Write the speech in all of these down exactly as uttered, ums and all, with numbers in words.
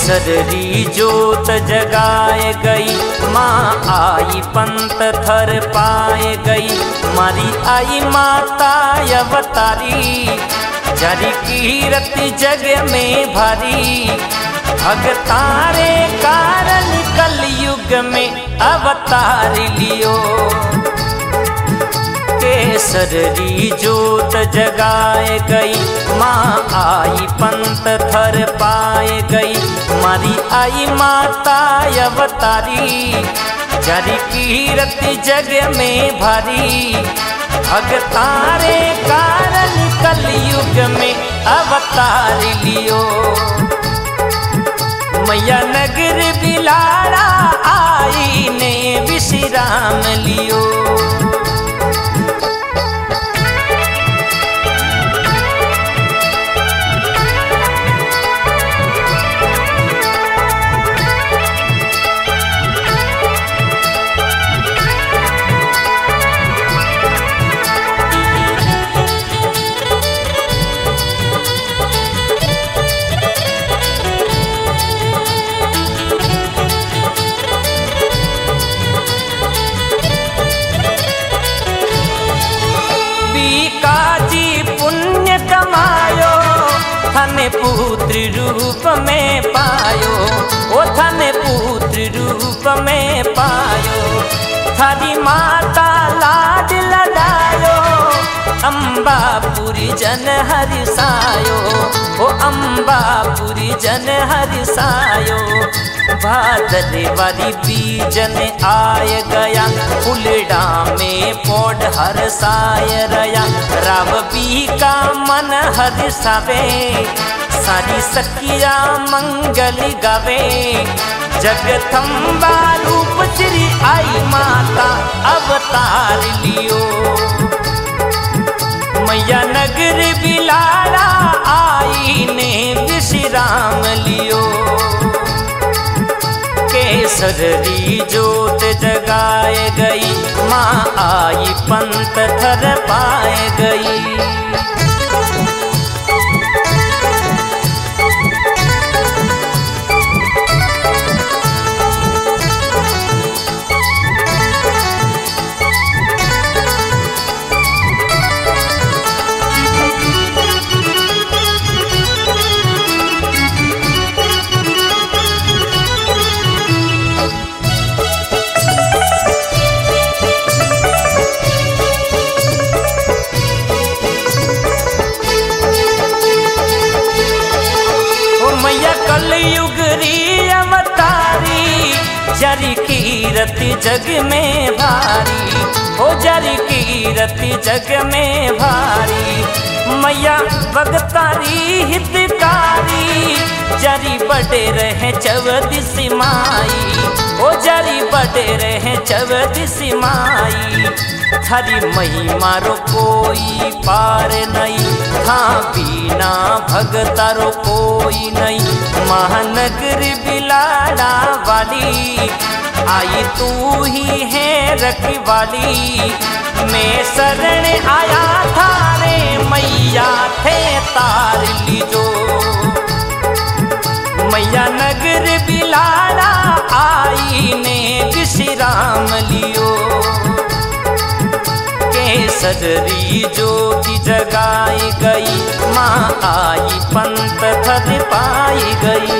केसरी जोत जगाए गई, माँ आई पंत थर पाए गई। मारी आई माता अवतारी, जरी कीरति जग में भारी। भगतारे कारण कल युग में अवतार लियो। केसरी जोत जगाए गई, माँ आई पंत थर पाए गई। मारी आई माता अवतारी, जरी कीरति जग में भारी। भगतारे कारण कल युग में अवतार लियो। मैया नगर बिलाड़ा आई ने विश्राम लियो। थने पुत्र रूप में पायो, ओ थने पुत्र रूप में पायो। थारी माता लाड लडायो, अम्बापुरी जन हरिसायो। ओ अम्बापुरी जन हरिसायो। भादरे वाली बीजन आय गया, फुलडा में पौध हरसाय रया। राव बी का मन हरिसावे, सारी सखिया मंगल गावे। जगदम्बा रूप श्री आई माता अवतार लियो। मैया नगर बिलाड़ा आई ने विश्राम लियो। केसरी जोत जगाए गई, माँ आई पंत थर पाए गई। जरी कीरति जग में भारी, हो जरी कीरति जग में भारी। मैया भगतारी हितकारी, जरी बड़े रहे चौदिस माई। ओ जरी बड़े रहे चौदिस माई। थारी महिमा रो कोई पार नहीं, था बिना भगतारो कोई नहीं। महानगर बिलाड़ा वाली, आई तू ही है रखवाली। मैं शरण आया थारे मैया थे तार लीजो। मैया नगर बिलाड़ा आई ने विश्राम लियो। केसरी ज्योति जगाई गई, माँ आई पंत थर पाई गई।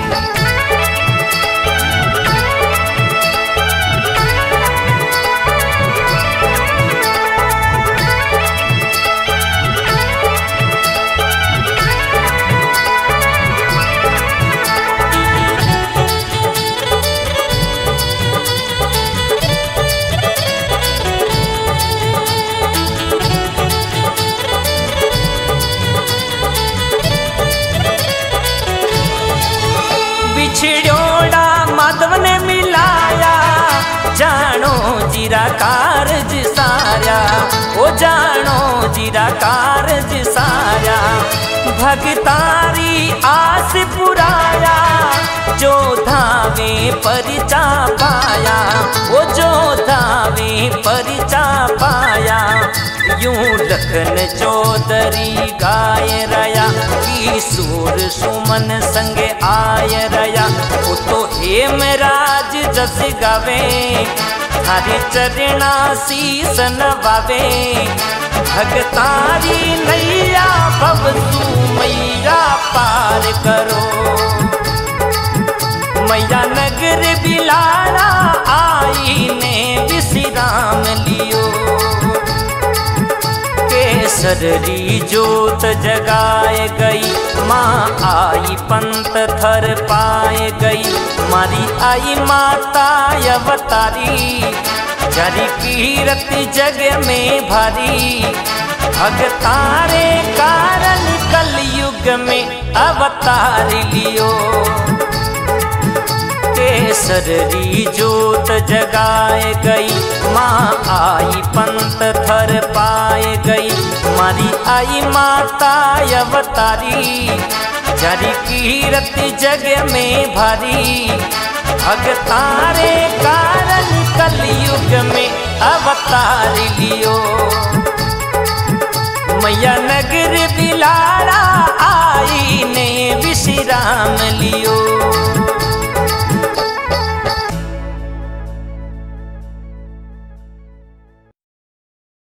छिड़ोड़ा माधव ने मिलाया, जानो जीरा कारज सारा। ओ जानो जीरा कारज सारा। भगतारी आस पुराया, जो धावे परिचा पाया, वो जो धावे परिचा पाया। यूं लखन चौधरी गाय रया, की सूर सुमन संगे आय रया। वो तो हेमराज जस गावे, थारे चरणा शीस नवावे। भगतारी नैया भव तू मैया पार करो। मैया नगर बिलाड़ा आई ने विश्राम लियो। केसरी जोत जगाए गई, माँ आई पंत थर पाए गई। मारी आई माता अवतारी, जारी कीरति जग में भारी। भगतारे कारण कल युग में अवतार लियो। केसरी जोत जगाए गई, माँ आई पंत थर पाए गई। मारी आई माता अवतारी, जारी कीरति जग में भारी। भगतारे कारण कलयुग में अवतार लियो। मैया नगर बिलाड़ा